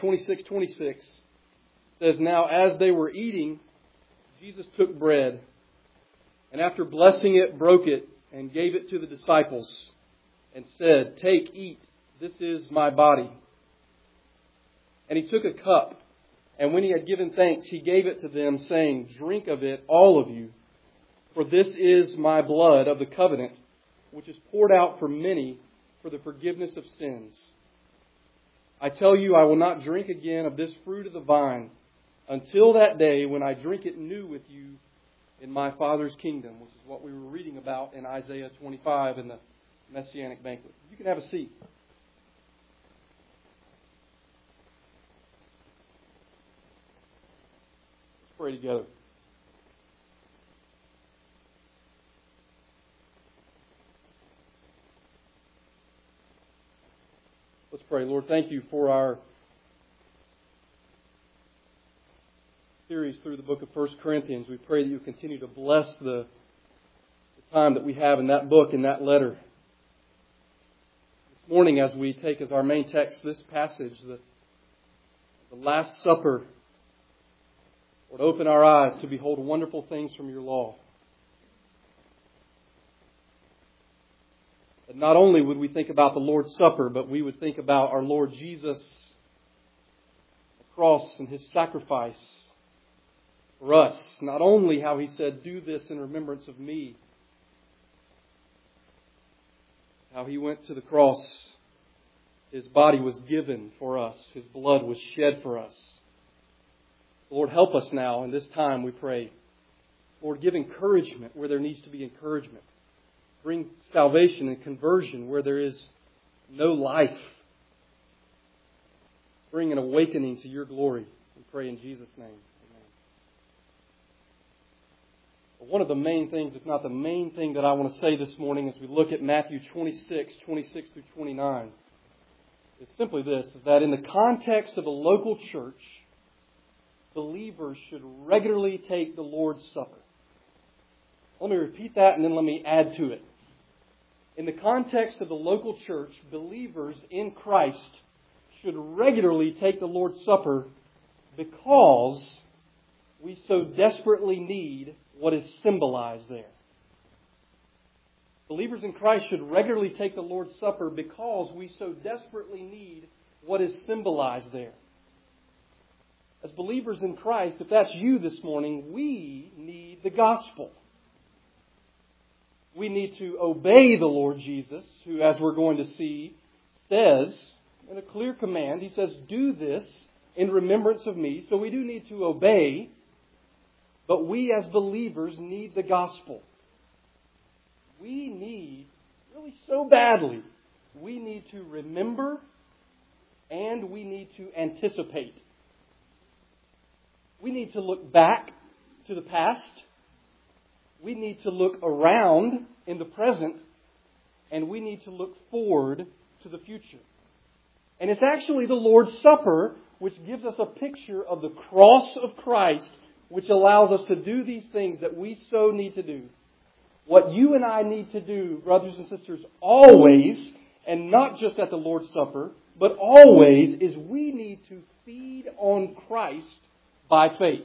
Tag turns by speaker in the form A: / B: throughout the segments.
A: 26:26 says, "Now as they were eating, Jesus took bread, and after blessing it, broke it, and gave it to the disciples, and said, 'Take, eat, this is my body.' And He took a cup, and when He had given thanks, He gave it to them, saying, 'Drink of it, all of you, for this is my blood of the covenant, which is poured out for many for the forgiveness of sins. I tell you, I will not drink again of this fruit of the vine until that day when I drink it new with you in my Father's kingdom,'" which is what we were reading about in Isaiah 25 in the Messianic banquet. You can have a seat. Let's pray together. Let's pray. Lord, thank you for our series through the book of 1 Corinthians. We pray that you continue to bless the time that we have in that book, in that letter. This morning, as we take as our main text this passage, the Last Supper, Lord, open our eyes to behold wonderful things from your law. That not only would we think about the Lord's Supper, but we would think about our Lord Jesus, the cross and His sacrifice for us. Not only how He said, "Do this in remembrance of me," how He went to the cross, His body was given for us, His blood was shed for us. Lord, help us now in this time, we pray. Lord, give encouragement where there needs to be encouragement. Bring salvation and conversion where there is no life. Bring an awakening to your glory. We pray in Jesus' name. Amen. But one of the main things, if not the main thing that I want to say this morning as we look at Matthew 26 through 29, is simply this, is that in the context of a local church, believers should regularly take the Lord's Supper. Let me repeat that and then let me add to it. In the context of the local church, believers in Christ should regularly take the Lord's Supper because we so desperately need what is symbolized there. Believers in Christ should regularly take the Lord's Supper because we so desperately need what is symbolized there. As believers in Christ, if that's you this morning, we need the gospel. We need to obey the Lord Jesus, who, as we're going to see, says in a clear command, He says, "Do this in remembrance of me." So we do need to obey, but we as believers need the gospel. We need, really so badly, we need to remember and we need to anticipate. We need to look back to the past. We need to look around in the present, and we need to look forward to the future. And it's actually the Lord's Supper which gives us a picture of the cross of Christ, which allows us to do these things that we so need to do. What you and I need to do, brothers and sisters, always, and not just at the Lord's Supper, but always, is we need to feed on Christ by faith.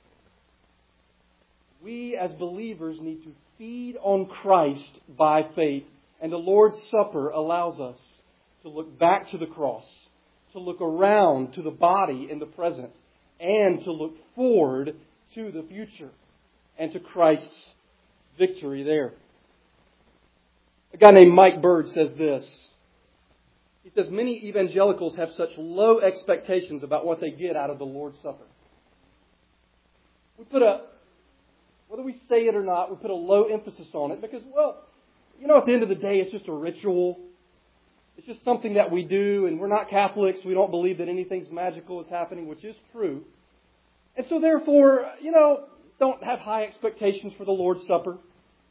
A: We as believers need to feed on Christ by faith. And the Lord's Supper allows us to look back to the cross, to look around to the body in the present, and to look forward to the future and to Christ's victory there. A guy named Mike Bird says this. He says, "Many evangelicals have such low expectations about what they get out of the Lord's Supper. Whether we say it or not, we put a low emphasis on it because, at the end of the day, it's just a ritual. It's just something that we do, and we're not Catholics. We don't believe that anything's magical is happening, which is true. And so therefore, don't have high expectations for the Lord's Supper."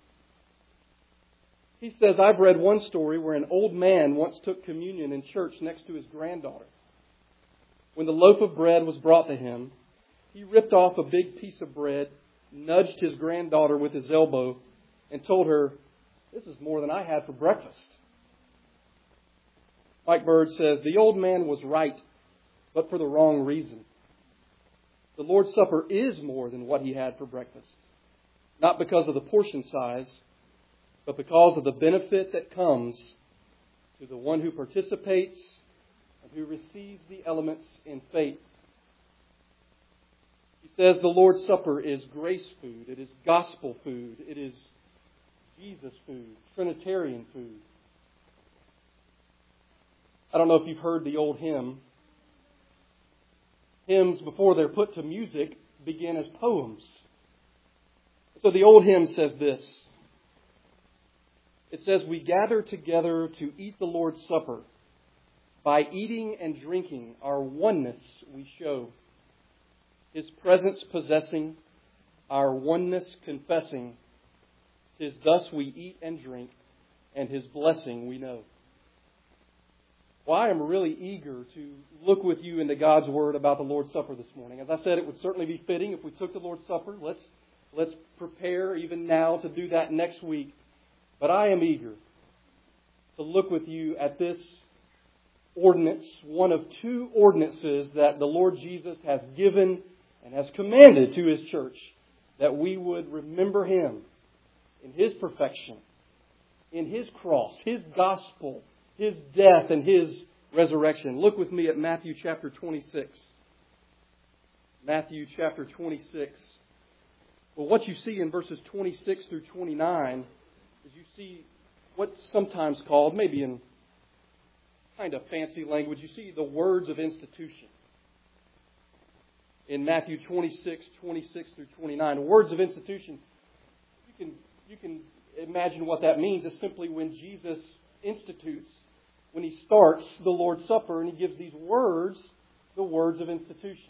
A: He says, "I've read one story where an old man once took communion in church next to his granddaughter. When the loaf of bread was brought to him, he ripped off a big piece of bread, nudged his granddaughter with his elbow, and told her, 'This is more than I had for breakfast.'" Mike Bird says, "The old man was right, but for the wrong reason. The Lord's Supper is more than what he had for breakfast. Not because of the portion size, but because of the benefit that comes to the one who participates and who receives the elements in faith. He says the Lord's Supper is grace food. It is gospel food. It is Jesus food, Trinitarian food. I don't know if you've heard the old hymn. Hymns, before they're put to music, begin as poems. So the old hymn says this. It says, "We gather together to eat the Lord's Supper. By eating and drinking, our oneness we show. His presence possessing, our oneness confessing. 'Tis thus we eat and drink, and His blessing we know." Well, I am really eager to look with you into God's Word about the Lord's Supper this morning. As I said, it would certainly be fitting if we took the Lord's Supper. Let's prepare even now to do that next week. But I am eager to look with you at this ordinance, one of two ordinances that the Lord Jesus has given and has commanded to His church, that we would remember Him in His perfection, in His cross, His gospel, His death, and His resurrection. Look with me at Matthew chapter 26. Matthew chapter 26. Well, what you see in verses 26 through 29 is you see what's sometimes called, maybe in kind of fancy language, you see the words of institution. In Matthew 26 through 29. Words of institution, you can imagine what that means. Is simply when Jesus institutes, when He starts the Lord's Supper and He gives these words, the words of institution.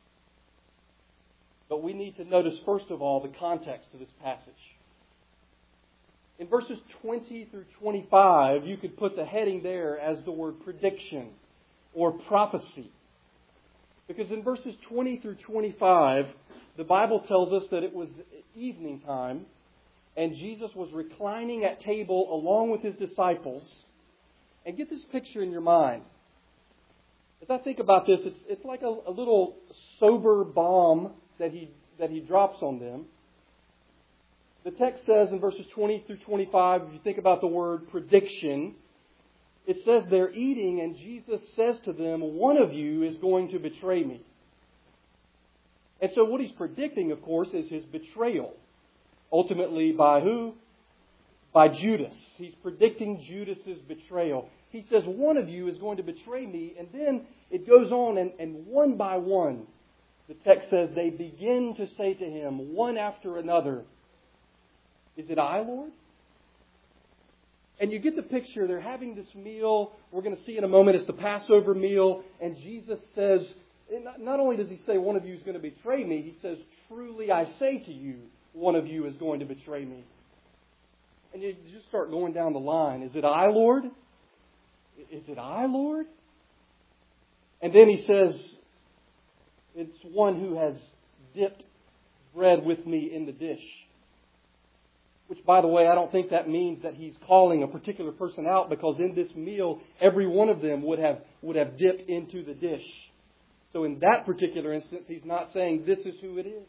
A: But we need to notice, first of all, the context of this passage. In verses 20 through 25, you could put the heading there as the word prediction or prophecy. Because in verses 20 through 25, the Bible tells us that it was evening time and Jesus was reclining at table along with His disciples. And get this picture in your mind. As I think about this, it's like a little sober bomb that he drops on them. The text says in verses 20 through 25, if you think about the word prediction, it says they're eating and Jesus says to them, "One of you is going to betray me." And so what He's predicting, of course, is His betrayal. Ultimately by who? By Judas. He's predicting Judas's betrayal. He says, "One of you is going to betray me." And then it goes on and one by one, the text says they begin to say to Him, one after another, "Is it I, Lord?" And you get the picture. They're having this meal. We're going to see in a moment it's the Passover meal. And Jesus says, not only does He say, "One of you is going to betray me," He says, "Truly I say to you, one of you is going to betray me." And you just start going down the line. "Is it I, Lord? Is it I, Lord?" And then He says, "It's one who has dipped bread with me in the dish." Which, by the way, I don't think that means that He's calling a particular person out, because in this meal, every one of them would have dipped into the dish. So in that particular instance, He's not saying this is who it is.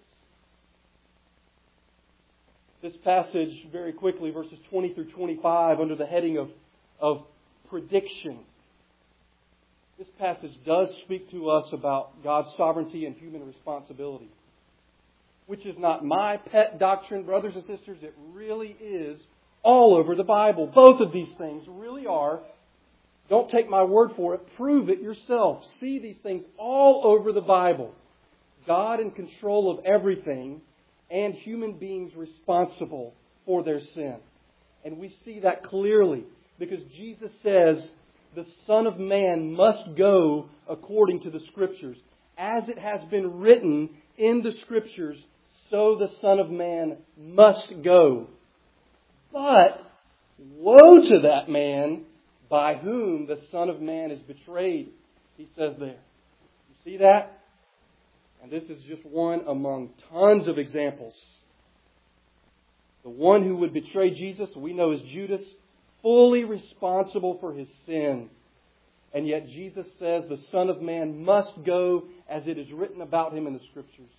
A: This passage, very quickly, verses 20 through 25, under the heading of prediction. This passage does speak to us about God's sovereignty and human responsibility. Which is not my pet doctrine, brothers and sisters. It really is all over the Bible. Both of these things really are. Don't take my word for it. Prove it yourself. See these things all over the Bible. God in control of everything, and human beings responsible for their sin. And we see that clearly because Jesus says the Son of Man must go according to the Scriptures. As it has been written in the Scriptures, so the Son of Man must go. But woe to that man by whom the Son of Man is betrayed, He says there. You see that? And this is just one among tons of examples. The one who would betray Jesus, we know as Judas, fully responsible for his sin. And yet Jesus says the Son of Man must go as it is written about Him in the Scriptures.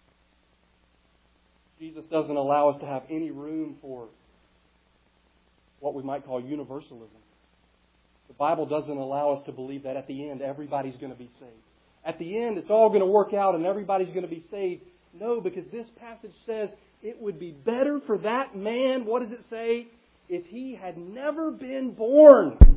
A: Jesus doesn't allow us to have any room for what we might call universalism. The Bible doesn't allow us to believe that at the end everybody's going to be saved. At the end it's all going to work out and everybody's going to be saved. No, because this passage says it would be better for that man, what does it say? If he had never been born. It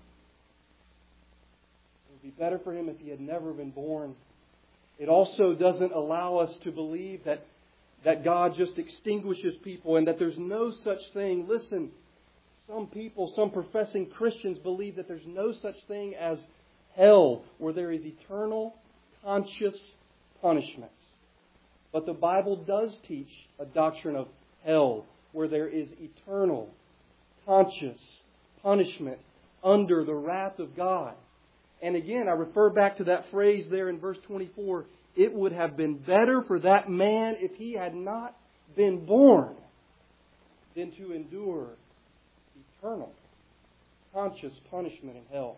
A: would be better for him if he had never been born. It also doesn't allow us to believe that God just extinguishes people and that there's no such thing. Listen, some people, some professing Christians believe that there's no such thing as hell, where there is eternal, conscious punishment. But the Bible does teach a doctrine of hell, where there is eternal, conscious punishment under the wrath of God. And again, I refer back to that phrase there in verse 24. It would have been better for that man if he had not been born than to endure eternal, conscious punishment in hell.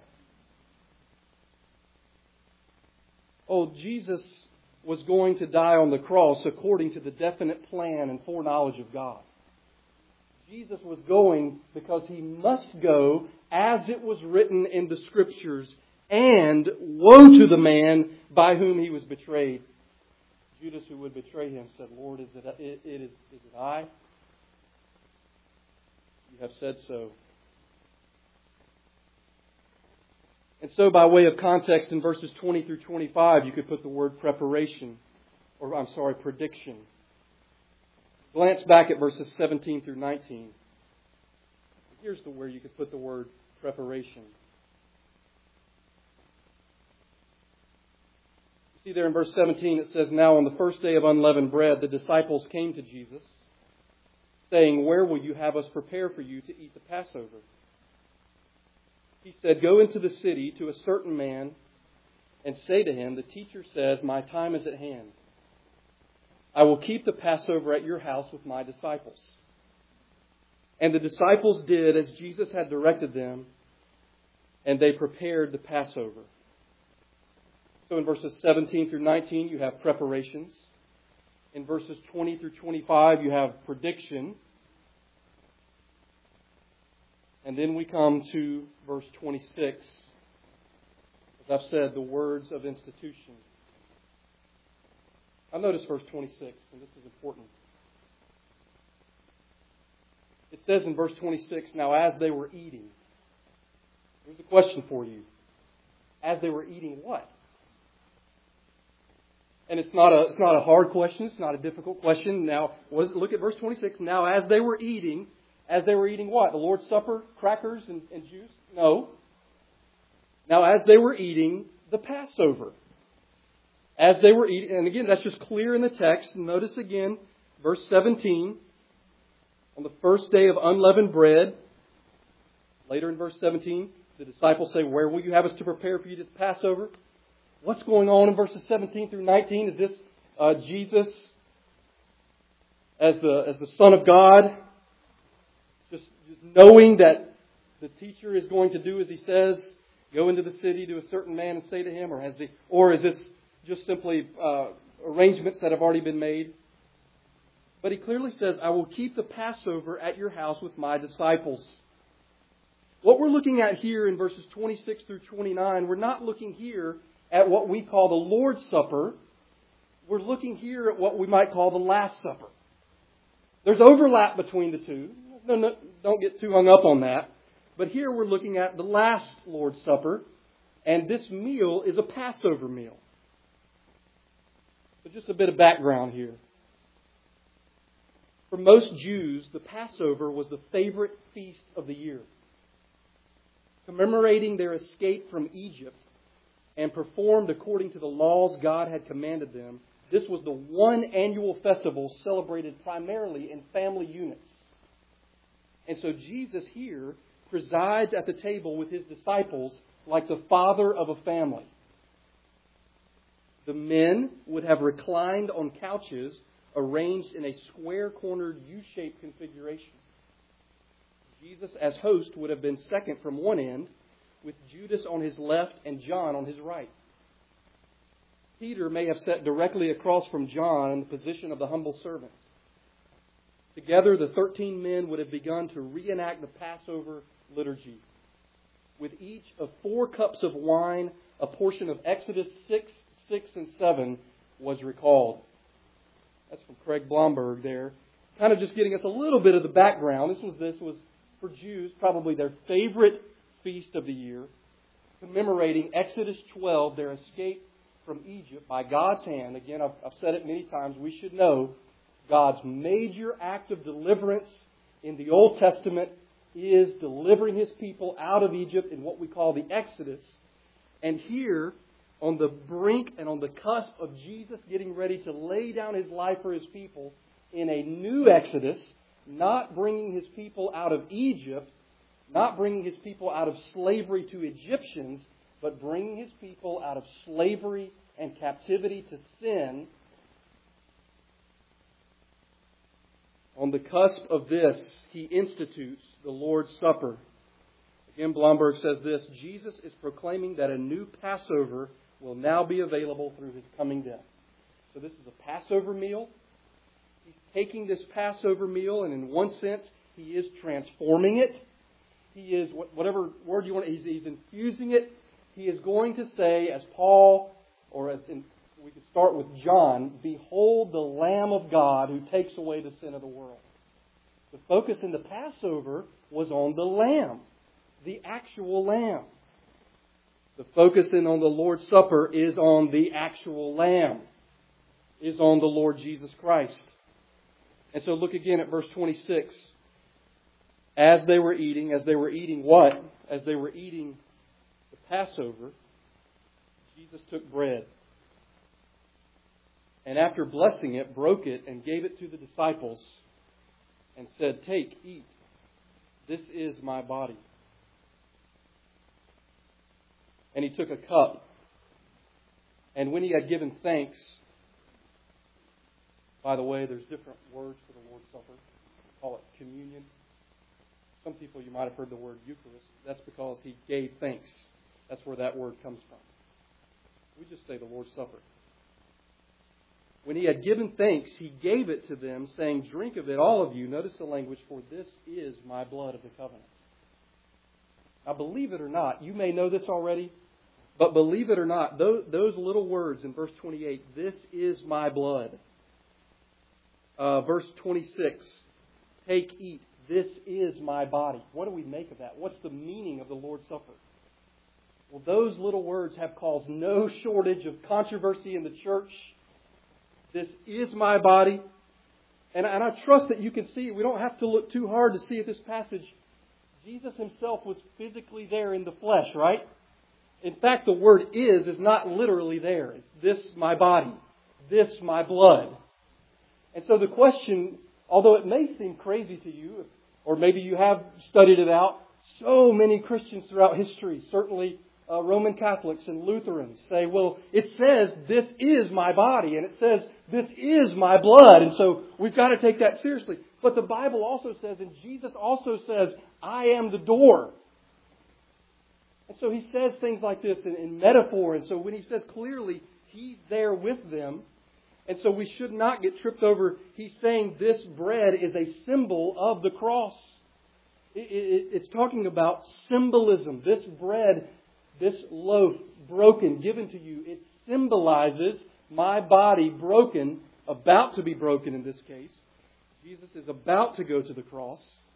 A: Oh, Jesus was going to die on the cross according to the definite plan and foreknowledge of God. Jesus was going because He must go as it was written in the Scriptures, and woe to the man by whom He was betrayed. Judas, who would betray Him, said, Lord, is it I? You have said so. And so by way of context, in verses 20 through 25, you could put the word prediction. Glance back at verses 17 through 19. Here's where you could put the word preparation. See there in verse 17 it says, Now on the first day of unleavened bread, the disciples came to Jesus, saying, Where will you have us prepare for you to eat the Passover? He said, Go into the city to a certain man and say to him, The teacher says, My time is at hand. I will keep the Passover at your house with my disciples. And the disciples did as Jesus had directed them, and they prepared the Passover. So in verses 17 through 19, you have preparations. In verses 20 through 25, you have prediction. And then we come to verse 26. As I've said, the words of institution. Now notice verse 26, and this is important. It says in verse 26, Now as they were eating. Here's a question for you. As they were eating what? And it's not a hard question. It's not a difficult question. Now, look at verse 26. Now as they were eating what? The Lord's Supper? Crackers and juice? No. Now as they were eating the Passover. As they were eating, and again, that's just clear in the text. Notice again, verse 17. On the first day of unleavened bread, later in verse 17, the disciples say, Where will you have us to prepare for you the Passover? What's going on in verses 17 through 19? Is this Jesus as the Son of God? Just knowing that the teacher is going to do as he says, go into the city to a certain man and say to him, or is this just simply arrangements that have already been made? But he clearly says, I will keep the Passover at your house with my disciples. What we're looking at here in verses 26 through 29, we're not looking here at what we call the Lord's Supper. We're looking here at what we might call the Last Supper. There's overlap between the two. No, don't get too hung up on that. But here we're looking at the last Lord's Supper, and this meal is a Passover meal. So just a bit of background here. For most Jews, the Passover was the favorite feast of the year. Commemorating their escape from Egypt and performed according to the laws God had commanded them, this was the one annual festival celebrated primarily in family units. And so Jesus here presides at the table with His disciples like the father of a family. The men would have reclined on couches arranged in a square-cornered U-shaped configuration. Jesus, as host, would have been second from one end, with Judas on his left and John on his right. Peter may have sat directly across from John in the position of the humble servant. Together, the 13 men would have begun to reenact the Passover liturgy. With each of 4 cups of wine, a portion of Exodus 6, 6, and 7 was recalled. That's from Craig Blomberg there. Kind of just getting us a little bit of the background. This was for Jews, probably their favorite feast of the year, commemorating Exodus 12, their escape from Egypt by God's hand. Again, I've said it many times, we should know God's major act of deliverance in the Old Testament is delivering His people out of Egypt in what we call the Exodus. And here, on the brink and on the cusp of Jesus getting ready to lay down His life for His people in a new Exodus, not bringing His people out of Egypt, not bringing His people out of slavery to Egyptians, but bringing His people out of slavery and captivity to sin. On the cusp of this, He institutes the Lord's Supper. Again, Blomberg says this: Jesus is proclaiming that a new Passover will now be available through His coming death. So this is a Passover meal. He's taking this Passover meal, and in one sense, He is transforming it. He is, whatever word you want, He's infusing it. He is going to say, as Paul, or as we could start with John, "Behold the Lamb of God who takes away the sin of the world." The focus in the Passover was on the Lamb, the actual Lamb. The focus on the Lord's Supper is on the actual Lamb, is on the Lord Jesus Christ. And so look again at verse 26. As they were eating what? As they were eating the Passover, Jesus took bread. And after blessing it, broke it and gave it to the disciples and said, "Take, eat. This is my body." And He took a cup. And when He had given thanks, by the way, there's different words for the Lord's Supper. We call it communion. Some people, you might have heard the word Eucharist. That's because He gave thanks. That's where that word comes from. We just say the Lord's Supper. When He had given thanks, He gave it to them, saying, "Drink of it, all of you." Notice the language, "For this is my blood of the covenant." Now, believe it or not, you may know this already, but believe it or not, those little words in verse 28, "This is my blood." Verse 26, "Take, eat. This is my body." What do we make of that? What's the meaning of the Lord's Supper? Well, those little words have caused no shortage of controversy in the church. This is my body. And I trust that you can see, we don't have to look too hard to see at this passage, Jesus Himself was physically there in the flesh, right? In fact, the word is not literally there. It's this my body, this my blood. And so the question, although it may seem crazy to you, or maybe you have studied it out, so many Christians throughout history, certainly Roman Catholics and Lutherans, say, well, it says this is my body, and it says this is my blood, and so we've got to take that seriously. But the Bible also says, and Jesus also says, "I am the door." And so He says things like this in metaphor, and so when He says clearly He's there with them, and so we should not get tripped over. He's saying this bread is a symbol of the cross. It's talking about symbolism. This bread, this loaf broken, given to you, it symbolizes my body broken, about to be broken in this case. Jesus is about to go to the cross.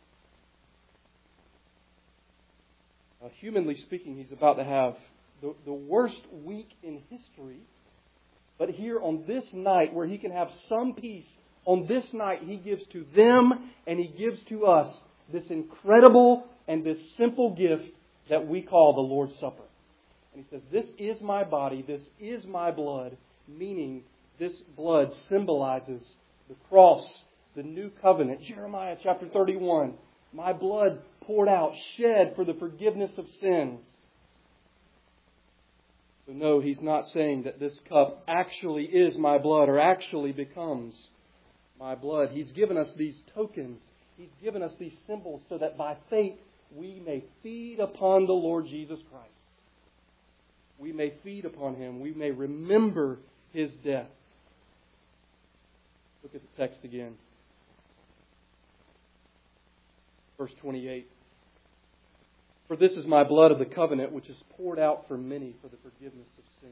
A: Humanly speaking, He's about to have the worst week in history. But here on this night, where He can have some peace, on this night He gives to them and He gives to us this incredible and this simple gift that we call the Lord's Supper. And He says, "This is my body, this is my blood," meaning this blood symbolizes the cross, the new covenant. Jeremiah chapter 31, "My blood poured out, shed for the forgiveness of sins." So no, He's not saying that this cup actually is my blood or actually becomes my blood. He's given us these tokens. He's given us these symbols so that by faith we may feed upon the Lord Jesus Christ. We may feed upon Him. We may remember His death. Look at the text again. Verse 28. For this is my blood of the covenant, which is poured out for many for the forgiveness of sins.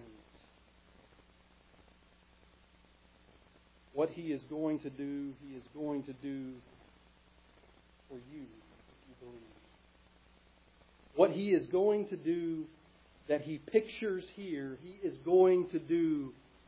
A: What He is going to do, He is going to do for you, if you believe. What He is going to do that He pictures here, He is going to do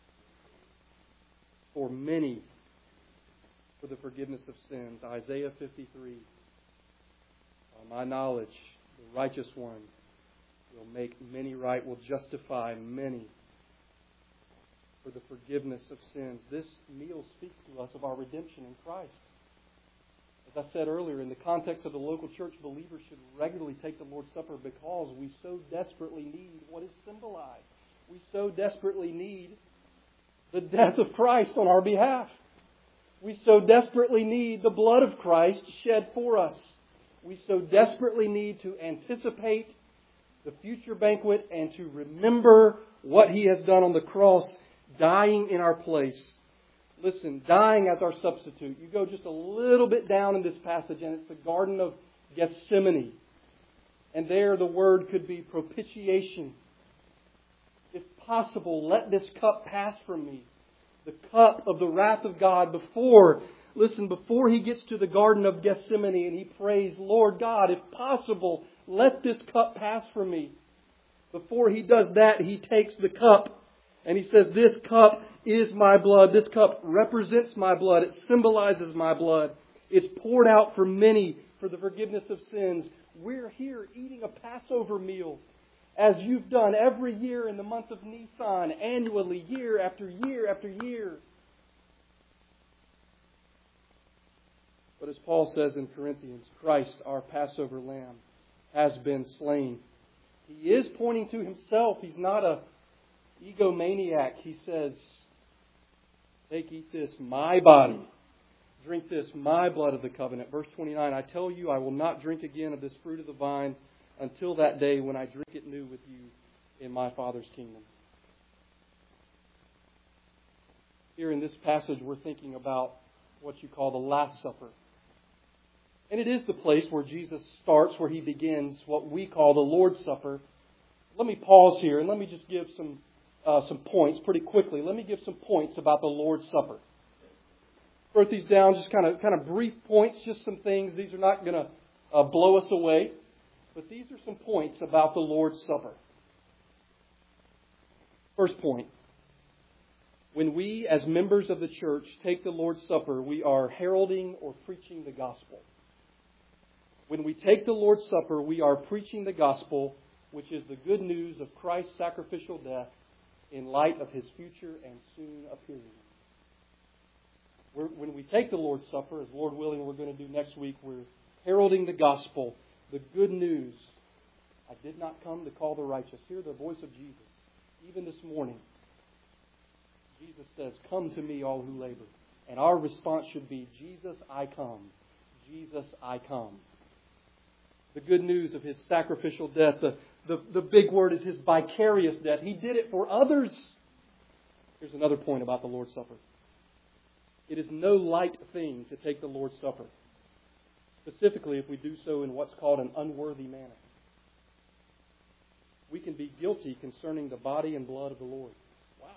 A: for many for the forgiveness of sins. Isaiah 53. My knowledge, the righteous one, will make many right, will justify many for the forgiveness of sins. This meal speaks to us of our redemption in Christ. As I said earlier, in the context of the local church, believers should regularly take the Lord's Supper because we so desperately need what is symbolized. We so desperately need the death of Christ on our behalf. We so desperately need the blood of Christ shed for us. We so desperately need to anticipate the future banquet and to remember what He has done on the cross, dying in our place. Listen, dying as our substitute. You go just a little bit down in this passage and it's the Garden of Gethsemane. And there the word could be propitiation. If possible, let this cup pass from me. The cup of the wrath of God before He gets to the Garden of Gethsemane and He prays, Lord God, if possible, let this cup pass from me. Before He does that, He takes the cup and He says, this cup is my blood. This cup represents my blood. It symbolizes my blood. It's poured out for many for the forgiveness of sins. We're here eating a Passover meal as you've done every year in the month of Nisan, annually, year after year after year. But as Paul says in Corinthians, Christ, our Passover lamb, has been slain. He is pointing to Himself. He's not an egomaniac. He says, take, eat this, my body. Drink this, my blood of the covenant. Verse 29, I tell you, I will not drink again of this fruit of the vine until that day when I drink it new with you in my Father's kingdom. Here in this passage, we're thinking about what you call the Last Supper. And it is the place where Jesus starts, where He begins what we call the Lord's Supper. Let me pause here and let me just give some points pretty quickly. Let me give some points about the Lord's Supper. Wrote these down, just kind of brief points, just some things. These are not going to blow us away. But these are some points about the Lord's Supper. First point. When we, as members of the church, take the Lord's Supper, we are heralding or preaching the gospel. When we take the Lord's Supper, we are preaching the gospel, which is the good news of Christ's sacrificial death in light of His future and soon appearing. When we take the Lord's Supper, as Lord willing we're going to do next week, we're heralding the gospel, the good news. I did not come to call the righteous. Hear the voice of Jesus. Even this morning, Jesus says, come to me, all who labor. And our response should be, Jesus, I come. Jesus, I come. The good news of His sacrificial death. The big word is His vicarious death. He did it for others. Here's another point about the Lord's Supper. It is no light thing to take the Lord's Supper. Specifically, if we do so in what's called an unworthy manner. We can be guilty concerning the body and blood of the Lord. Wow.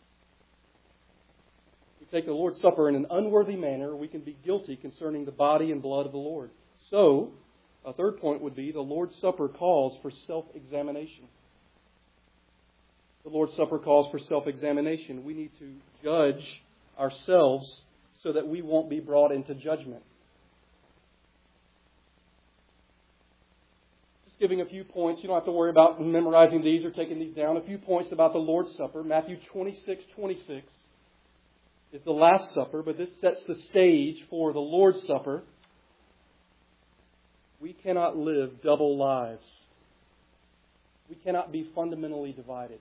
A: If we take the Lord's Supper in an unworthy manner, we can be guilty concerning the body and blood of the Lord. So, a third point would be the Lord's Supper calls for self-examination. The Lord's Supper calls for self-examination. We need to judge ourselves so that we won't be brought into judgment. Just giving a few points. You don't have to worry about memorizing these or taking these down. A few points about the Lord's Supper. Matthew 26:26 is the Last Supper, but this sets the stage for the Lord's Supper. We cannot live double lives. We cannot be fundamentally divided.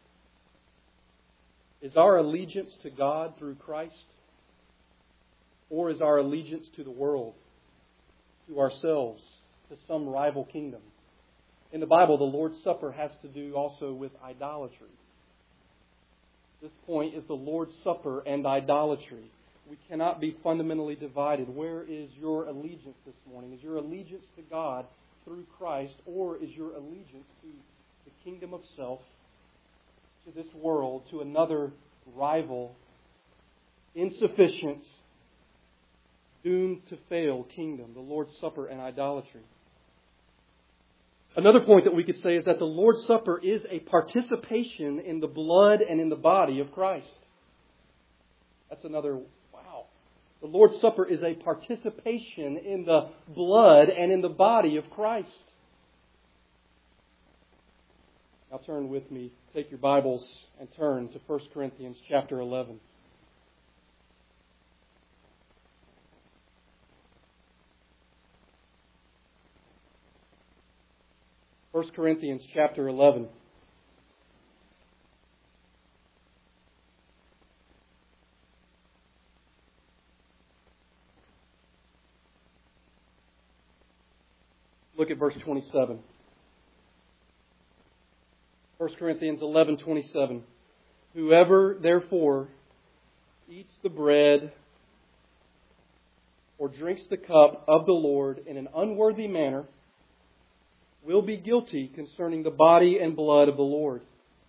A: Is our allegiance to God through Christ? Or is our allegiance to the world, to ourselves, to some rival kingdom. In the Bible, the Lord's Supper has to do also with idolatry. This point is the Lord's Supper and idolatry. We cannot be fundamentally divided. Where is your allegiance this morning? Is your allegiance to God through Christ, or is your allegiance to the kingdom of self, to this world, to another rival, insufficient, doomed to fail kingdom, the Lord's Supper and idolatry? Another point that we could say is that the Lord's Supper is a participation in the blood and in the body of Christ. That's another, wow. The Lord's Supper is a participation in the blood and in the body of Christ. Now turn with me, take your Bibles and turn to 1 Corinthians chapter 11. 1 Corinthians chapter 11. Look at verse 27. 1 Corinthians 11:27. Whoever, therefore, eats the bread or drinks the cup of the Lord in an unworthy manner will be guilty concerning the body and blood of the Lord.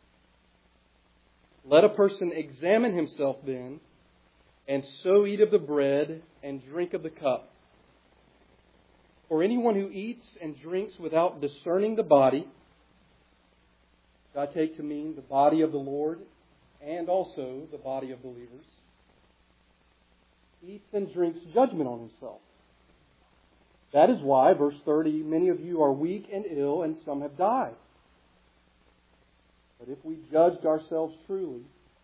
A: Let a person examine himself then, and so eat of the bread and drink of the cup. For anyone who eats and drinks without discerning the body, which I take to mean the body of the Lord and also the body of believers, eats and drinks judgment on himself. That is why, verse 30, many of you are weak and ill, and some have died. But if we judged ourselves truly,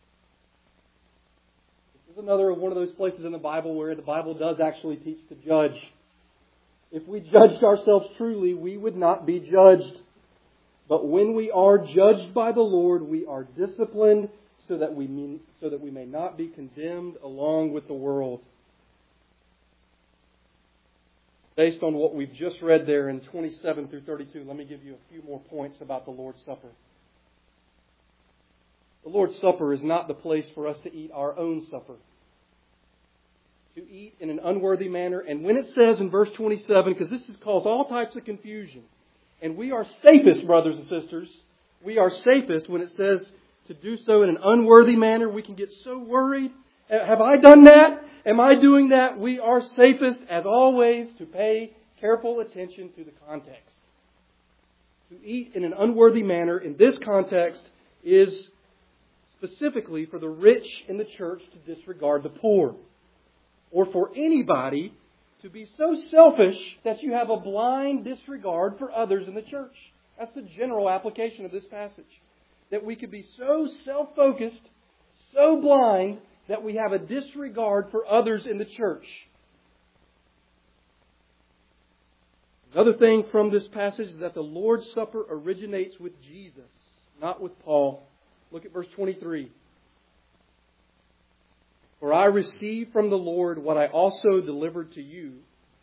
A: this is another one of those places in the Bible where the Bible does actually teach to judge. If we judged ourselves truly, we would not be judged. But when we are judged by the Lord, we are disciplined so that we may not be condemned along with the world. Based on what we've just read there in 27 through 32, let me give you a few more points about the Lord's Supper. The Lord's Supper is not the place for us to eat our own supper. To eat in an unworthy manner. And when it says in verse 27, because this has caused all types of confusion, and we are safest, brothers and sisters, we are safest when it says to do so in an unworthy manner. We can get so worried. Have I done that? Am I doing that? We are safest, as always, to pay careful attention to the context. To eat in an unworthy manner in this context is specifically for the rich in the church to disregard the poor. Or for anybody to be so selfish that you have a blind disregard for others in the church. That's the general application of this passage. That we could be so self-focused, so blind, that we have a disregard for others in the church. Another thing from this passage is that the Lord's Supper originates with Jesus, not with Paul. Look at verse 23. For I received from the Lord what I also delivered to you.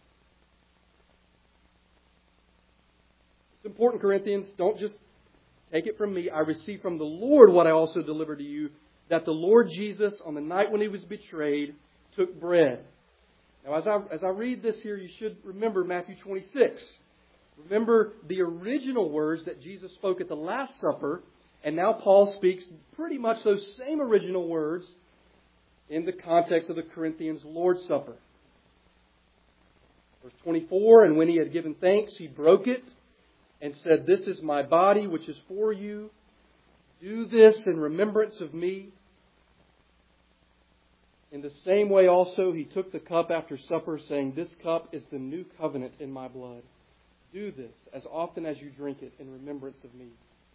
A: It's important, Corinthians. Don't just take it from me. I received from the Lord what I also delivered to you. That the Lord Jesus, on the night when He was betrayed, took bread. Now, as I read this here, you should remember Matthew 26. Remember the original words that Jesus spoke at the Last Supper, and now Paul speaks pretty much those same original words in the context of the Corinthians' Lord's Supper. Verse 24, and when He had given thanks, He broke it and said, "This is my body, which is for you. Do this in remembrance of me." In the same way also He took the cup after supper, saying, "This cup is the new covenant in my blood. Do this as often as you drink it in remembrance of me."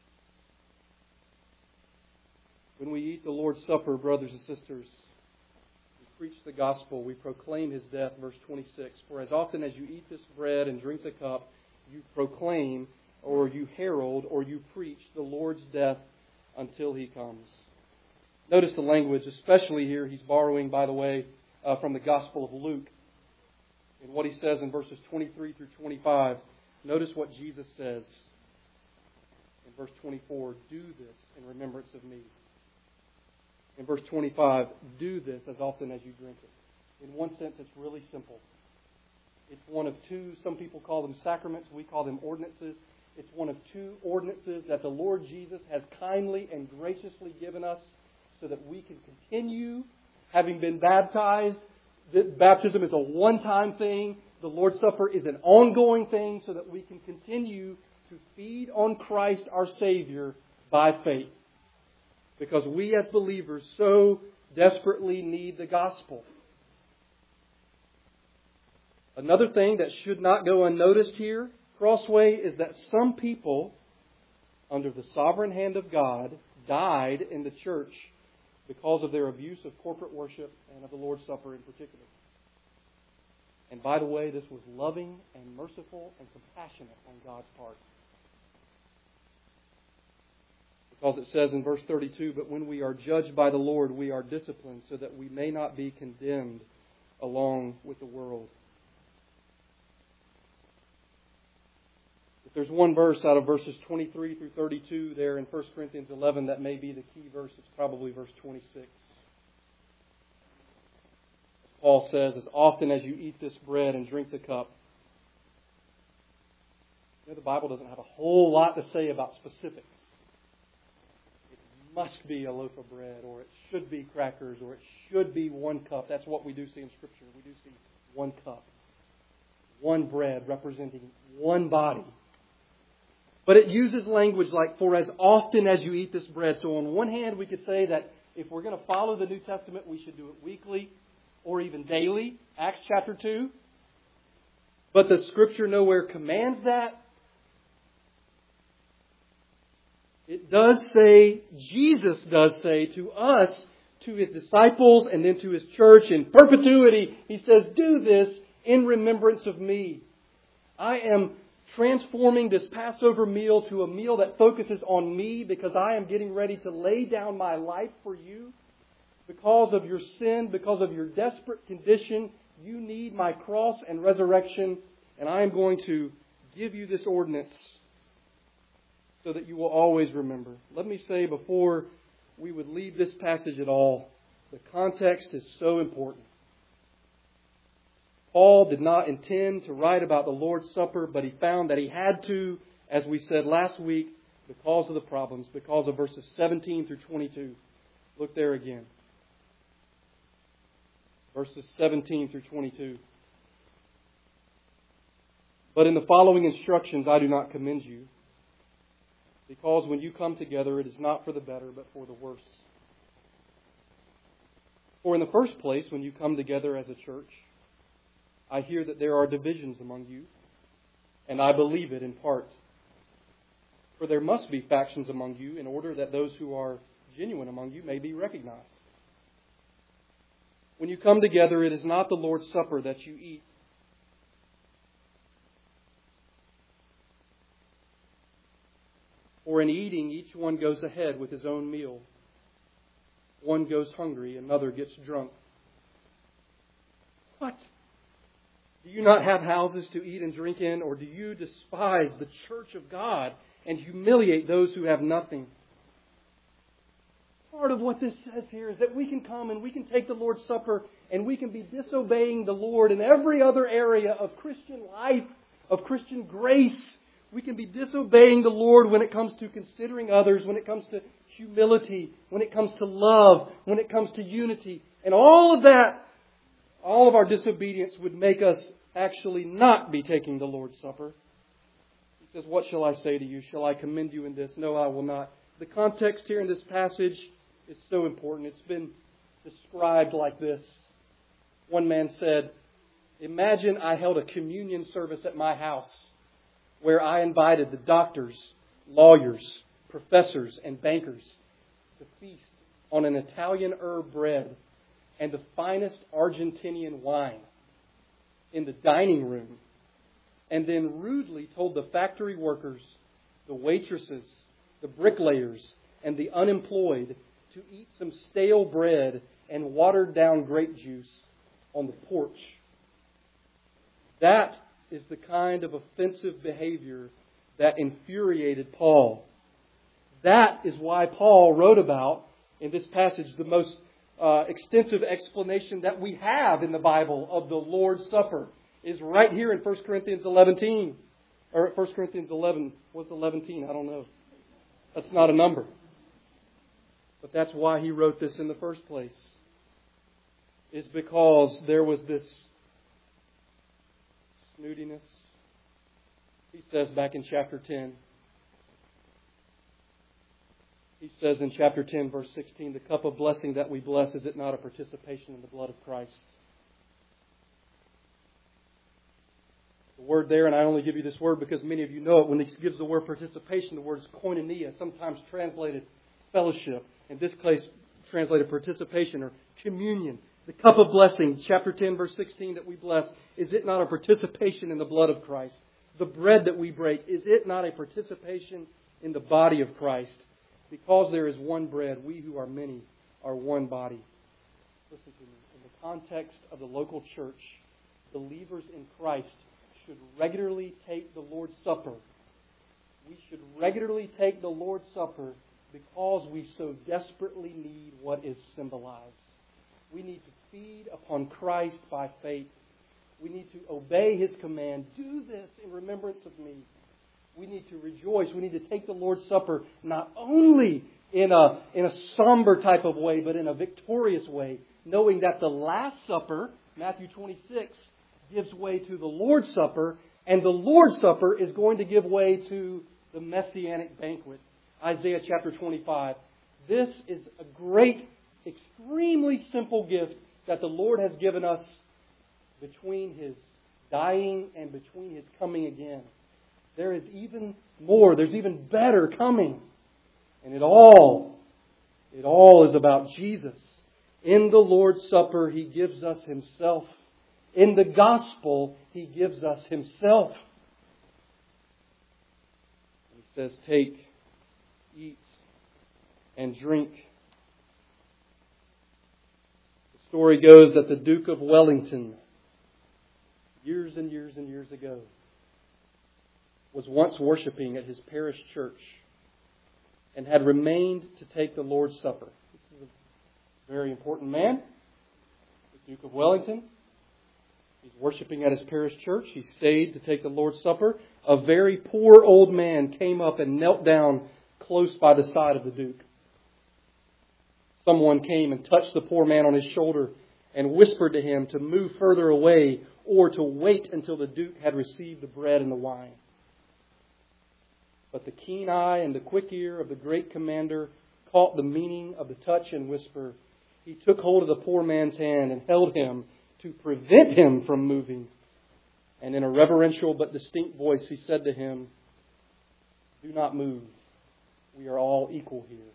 A: When we eat the Lord's Supper, brothers and sisters, we preach the gospel, we proclaim His death, verse 26. For as often as you eat this bread and drink the cup, you proclaim, or you herald, or you preach the Lord's death until He comes. Notice the language, especially here, he's borrowing, by the way, from the Gospel of Luke. In what he says in verses 23 through 25, notice what Jesus says in verse 24, do this in remembrance of me. In verse 25, do this as often as you drink it. In one sense, it's really simple. It's one of two, some people call them sacraments, we call them ordinances. It's one of two ordinances that the Lord Jesus has kindly and graciously given us so that we can continue having been baptized. Baptism is a one-time thing. The Lord's Supper is an ongoing thing so that we can continue to feed on Christ our Savior by faith. Because we as believers so desperately need the gospel. Another thing that should not go unnoticed here, Crossway, is that some people, under the sovereign hand of God, died in the church because of their abuse of corporate worship and of the Lord's Supper in particular. And by the way, this was loving and merciful and compassionate on God's part. Because it says in verse 32, but when we are judged by the Lord, we are disciplined so that we may not be condemned along with the world. If there's one verse out of verses 23 through 32 there in 1 Corinthians 11 that may be the key verse, it's probably verse 26. As Paul says, as often as you eat this bread and drink the cup. You know, the Bible doesn't have a whole lot to say about specifics. Must be a loaf of bread, or it should be crackers, or it should be one cup. That's what we do see in Scripture. We do see one cup, one bread representing one body. But it uses language like, for as often as you eat this bread. So on one hand, we could say that if we're going to follow the New Testament, we should do it weekly or even daily. Acts chapter 2. But the Scripture nowhere commands that. It does say, Jesus does say to us, to His disciples, and then to His church in perpetuity, He says, do this in remembrance of me. I am transforming this Passover meal to a meal that focuses on me because I am getting ready to lay down my life for you. Because of your sin, because of your desperate condition, you need my cross and resurrection, and I am going to give you this ordinance so that you will always remember. Let me say before we would leave this passage at all, the context is so important. Paul did not intend to write about the Lord's Supper, but he found that he had to, as we said last week, because of the problems, because of verses 17 through 22. Look there again. Verses 17 through 22. But in the following instructions I do not commend you, because when you come together, it is not for the better, but for the worse. For in the first place, when you come together as a church, I hear that there are divisions among you, and I believe it in part. For there must be factions among you, in order that those who are genuine among you may be recognized. When you come together, it is not the Lord's Supper that you eat. For in eating, each one goes ahead with his own meal. One goes hungry, another gets drunk. What? Do you not have houses to eat and drink in, or do you despise the church of God and humiliate those who have nothing? Part of what this says here is that we can come and we can take the Lord's Supper and we can be disobeying the Lord in every other area of Christian life, of Christian grace. We can be disobeying the Lord when it comes to considering others, when it comes to humility, when it comes to love, when it comes to unity. And all of that, all of our disobedience would make us actually not be taking the Lord's Supper. He says, what shall I say to you? Shall I commend you in this? No, I will not. The context here in this passage is so important. It's been described like this. One man said, imagine I held a communion service at my house where I invited the doctors, lawyers, professors, and bankers to feast on an Italian herb bread and the finest Argentinian wine in the dining room, and then rudely told the factory workers, the waitresses, the bricklayers, and the unemployed to eat some stale bread and watered down grape juice on the porch. That is the kind of offensive behavior that infuriated Paul. That is why Paul wrote about, in this passage, the most extensive explanation that we have in the Bible of the Lord's Supper is right here in 1 Corinthians 11. Or 1 Corinthians 11. What's 11? I don't know. That's not a number. But that's why he wrote this in the first place. Is because there was this snootiness. He says back in chapter 10. He says in chapter 10, verse 16, the cup of blessing that we bless, is it not a participation in the blood of Christ? The word there, and I only give you this word because many of you know it, when he gives the word participation, the word is koinonia, sometimes translated fellowship. In this case, translated participation or communion. The cup of blessing, chapter 10, verse 16, that we bless, is it not a participation in the blood of Christ? The bread that we break, is it not a participation in the body of Christ? Because there is one bread, we who are many are one body. Listen to me. In the context of the local church, believers in Christ should regularly take the Lord's Supper. We should regularly take the Lord's Supper because we so desperately need what is symbolized. We need to feed upon Christ by faith. We need to obey His command. Do this in remembrance of me. We need to rejoice. We need to take the Lord's Supper not only in a somber type of way, but in a victorious way, knowing that the Last Supper, Matthew 26, gives way to the Lord's Supper, and the Lord's Supper is going to give way to the Messianic banquet. Isaiah chapter 25. This is a great, extremely simple gift that the Lord has given us between His dying and between His coming again. There is even more, there's even better coming. And it all is about Jesus. In the Lord's Supper, He gives us Himself. In the Gospel, He gives us Himself. He says, take, eat, and drink. The story goes that the Duke of Wellington, years and years and years ago, was once worshiping at his parish church and had remained to take the Lord's Supper. This is a very important man, the Duke of Wellington. He's worshiping at his parish church. He stayed to take the Lord's Supper. A very poor old man came up and knelt down close by the side of the Duke. Someone came and touched the poor man on his shoulder and whispered to him to move further away or to wait until the Duke had received the bread and the wine. But the keen eye and the quick ear of the great commander caught the meaning of the touch and whisper. He took hold of the poor man's hand and held him to prevent him from moving. And in a reverential but distinct voice, he said to him, do not move. We are all equal here.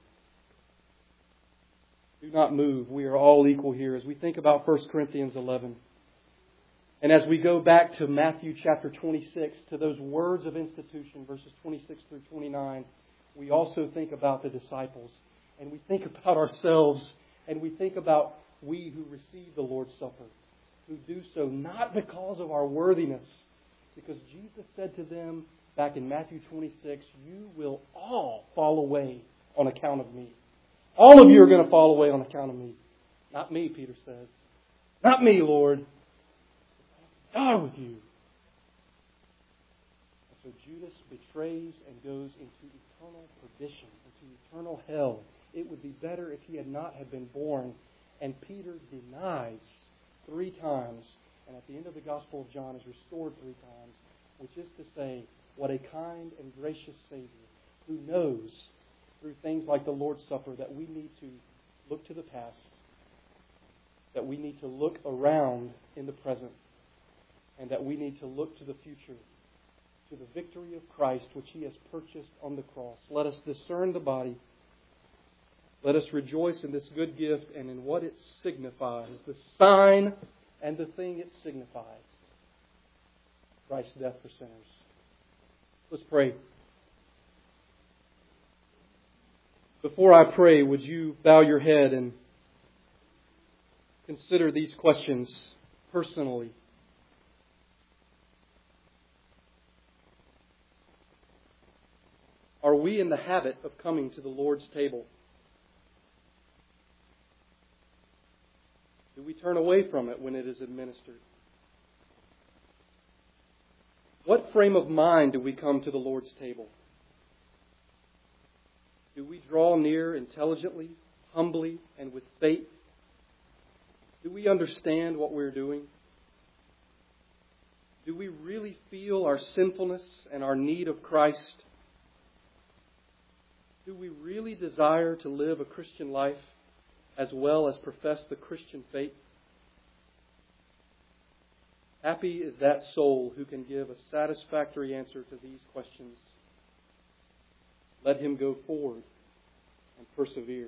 A: Do not move. We are all equal here. As we think about 1 Corinthians 11, and as we go back to Matthew chapter 26, to those words of institution, verses 26 through 29, we also think about the disciples. And we think about ourselves. And we think about we who receive the Lord's Supper, who do so not because of our worthiness. Because Jesus said to them back in Matthew 26, you will all fall away on account of me. All of you are going to fall away on account of me. Not me, Peter says. Not me, Lord. Die with you. And so Judas betrays and goes into eternal perdition, into eternal hell. It would be better if he had not have been born. And Peter denies 3 times. And at the end of the Gospel of John is restored 3 times, which is to say, what a kind and gracious Savior who knows through things like the Lord's Supper that we need to look to the past, that we need to look around in the present, and that we need to look to the future, to the victory of Christ which He has purchased on the cross. Let us discern the body. Let us rejoice in this good gift and in what it signifies, the sign and the thing it signifies. Christ's death for sinners. Let's pray. Before I pray, would you bow your head and consider these questions personally? we in the habit of coming to the Lord's table? Do we turn away from it when it is administered? What frame of mind do we come to the Lord's table? Do we draw near intelligently, humbly, and with faith? Do we understand what we're doing? Do we really feel our sinfulness and our need of Christ? Do we really desire to live a Christian life as well as profess the Christian faith? Happy is that soul who can give a satisfactory answer to these questions. Let him go forward and persevere.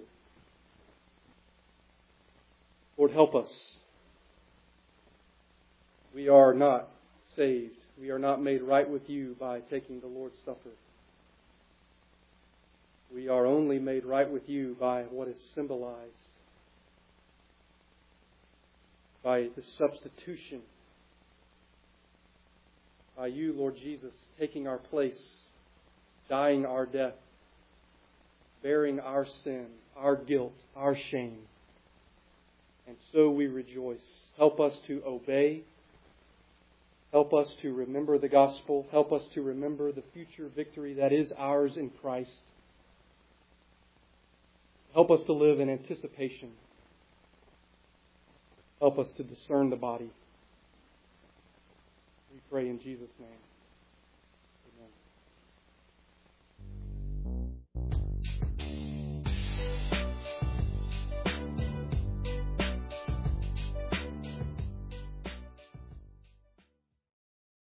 A: Lord, help us. We are not saved. We are not made right with you by taking the Lord's Supper. We are only made right with you by what is symbolized, by the substitution, by you, Lord Jesus, taking our place, dying our death, bearing our sin, our guilt, our shame. And so we rejoice. Help us to obey. Help us to remember the gospel. Help us to remember the future victory that is ours in Christ. Help us to live in anticipation. Help us to discern the body. We pray in Jesus' name.